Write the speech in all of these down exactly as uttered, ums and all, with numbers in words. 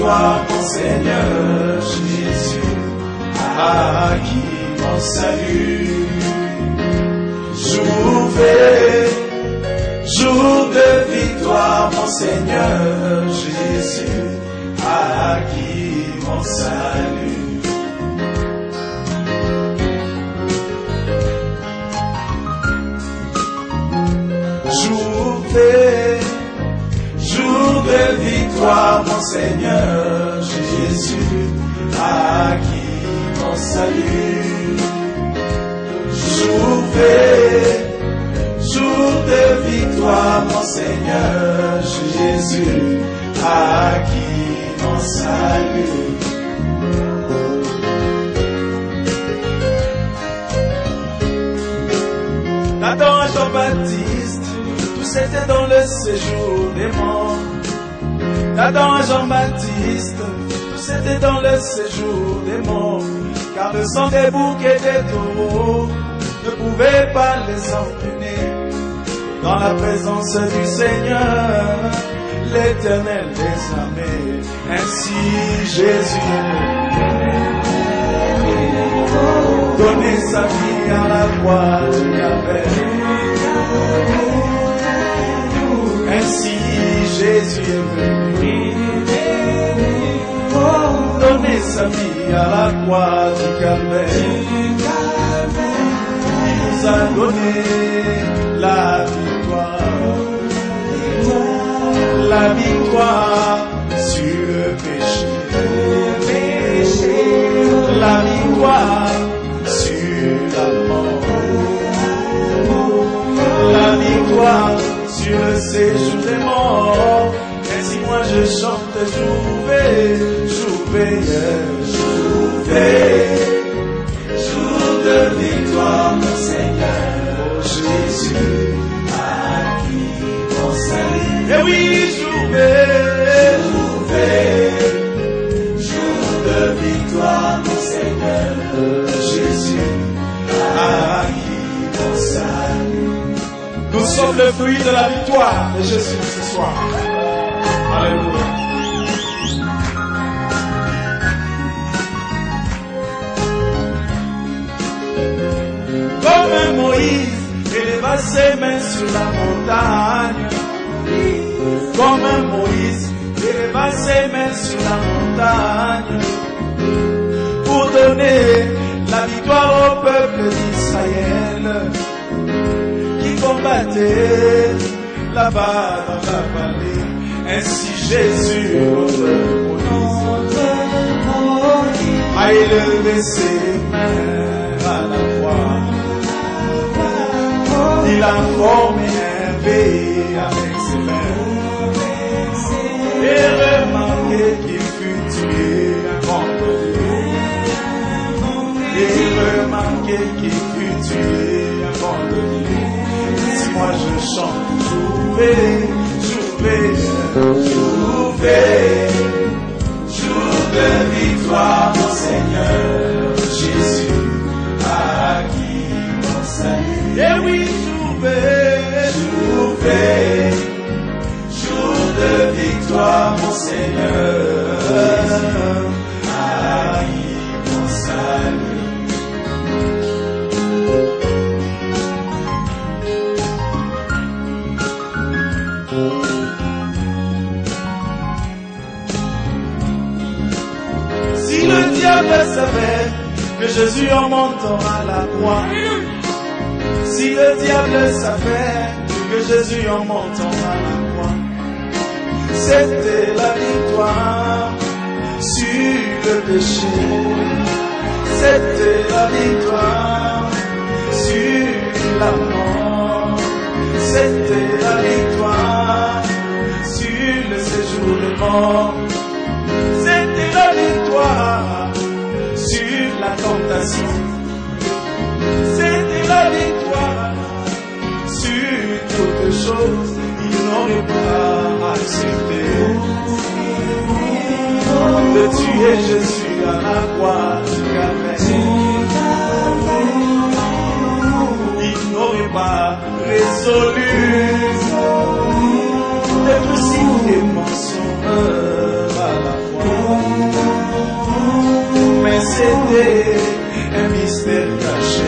victoire, mon Seigneur Jésus, a acquis mon salut. Jour fait, jour de victoire, mon Seigneur Jésus, a acquis mon salut. Jour fait, jour de victoire, mon Seigneur Jésus, a acquis mon salut. Jour fait, jour de victoire, mon Seigneur Jésus, a acquis mon salut. Nathan et Jean-Baptiste, tous étaient dans le séjour des morts. Nathan et Jean-Baptiste, tous étaient dans le séjour des morts, car le sang des boucs et des taureaux ne pouvait pas les emmener dans la présence du Seigneur, l'Éternel des armées. Ainsi Jésus donner sa vie à la croix du Calvaire. Ainsi Jésus est venu donner sa vie à la croix du Calvaire. Il nous a donné la victoire, la victoire sur le péché, la victoire sur la mort, la victoire sur le séjour des morts. Ainsi moi je chante, jouvé, jouvé, jouvé, jour de victoire, mon Seigneur Jésus, à qui mon salut. Et oui, jouvé, jouvé, jour de victoire, mon Seigneur Jésus, à qui mon salut. Nous sommes le fruit de la victoire de Jésus ce soir. Alléluia. Comme Moïse éleva ses mains sur la montagne, comme Moïse éleva ses mains sur la montagne, pour donner la victoire au peuple d'Israël qui combattait là-bas dans la vallée. Ainsi Jésus, notre Moïse, a élevé ses mains à la croix. Il a formé un V avec ses mains. Et remarquez qu'il fut tué un vendredi. Et remarquez qu'il fut tué un vendredi. Si moi je chante, jouez, jouez, jouez, jour de victoire, mon Seigneur Jésus, à qui mon salut. Et oui, jouez, jouez, jour de victoire, mon Seigneur, à qui mon salut. Si le diable savait que Jésus en montant à la croix, si le diable savait que Jésus en montant à la croix, c'était la victoire sur le péché, c'était la victoire sur la mort, c'était la victoire sur le séjour de mort. C'était la victoire sur la tentation. C'était la victoire sur toute chose. Il n'aurait pas accepté de tuer Jésus à la croix du Calvaire. Il n'aurait pas résolu d'être si aimant son œuvre à la croix. c'était un mystère caché.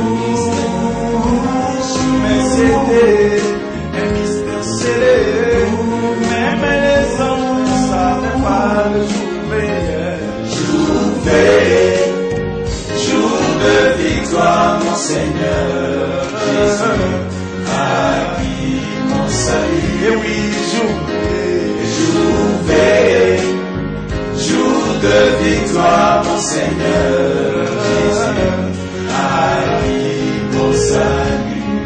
Mais c'était un mystère scellé. Même les anges ne savaient pas le jour meilleur. Jour veillé, jour de victoire, mon Seigneur Jésus, acquis mon salut. Et oui, jour veillé, jour veillé, jour de victoire, mon Seigneur Jésus, acquis mon salut.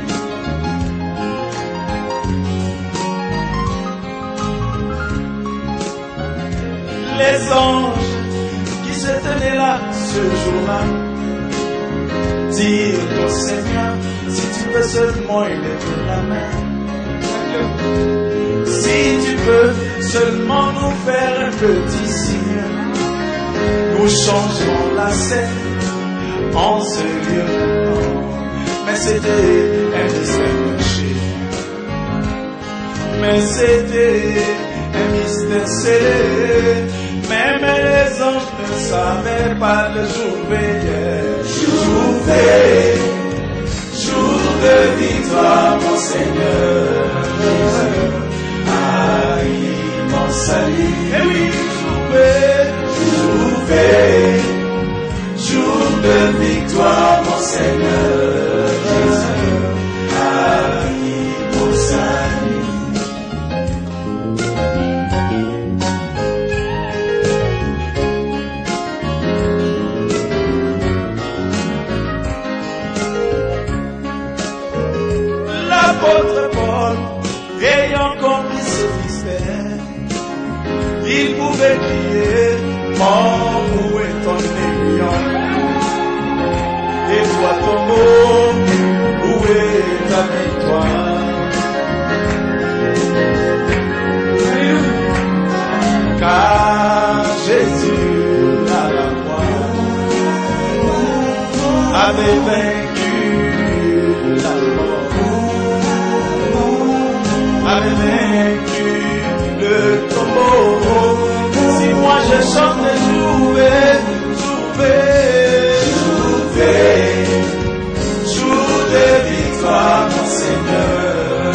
Les anges qui se tenaient là ce jour-là dirent au Seigneur, si tu peux seulement élever la main, si tu peux seulement nous faire un petit signe, nous changerons la scène en ce lieu. Mais c'était un mystère caché, mais c'était un mystère scellé. Même les anges ne savaient pas le jour veillé. Jour veillé, jour de victoire, mon Seigneur Jésus, acquis mon salut. Et oui, jour veillé, jour veillé, jour de victoire, mon Seigneur Jésus, acquis mon salut. L'apôtre Paul, ayant compris ce mystère, il pouvait crier, mort, où est ton aiguillon? Et toi, ton mot, où est ta victoire? Car Jésus à la croix avait vaincu la mort, avait vaincu le tombeau. Si moi je chante des jouets, jouets, jouets, jour de victoire, mon Seigneur,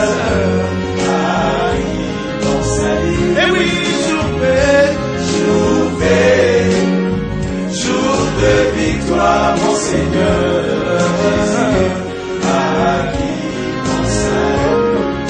acquis mon salut. Et oui, jouets, jouets, jour de victoire, mon Seigneur, acquis mon salut.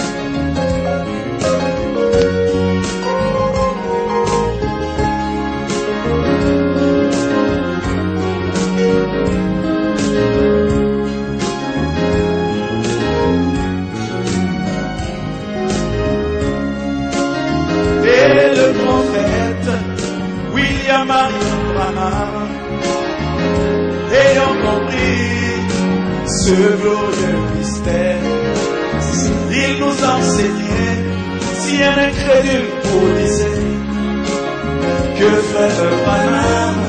Marion Branham, ayant compris ce glorieux mystère, il nous enseignait, si un incrédule vous disait que frère Branham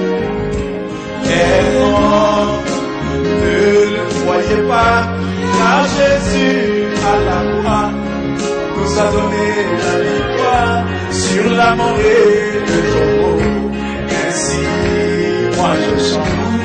est mort, ne le croyez pas, car Jésus à la croix nous a donné la victoire sur la mort et le tombeau. Ainsi, moi je chante,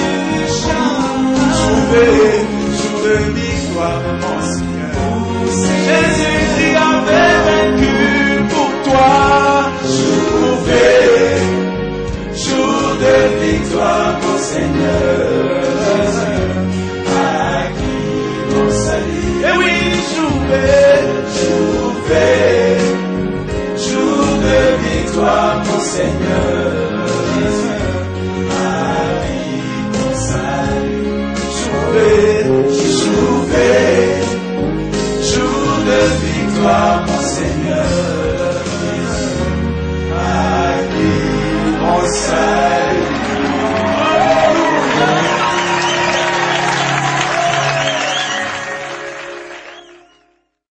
jouez, jour de victoire, mon Seigneur. Jésus avait vaincu pour toi. Jouez, jour de victoire, mon Seigneur, acquis mon salut. Et oui, jouez, jouez, jour de victoire, mon Seigneur, acquis mon salut. Jouez, jouez, jour de victoire, mon Seigneur, acquis mon salut.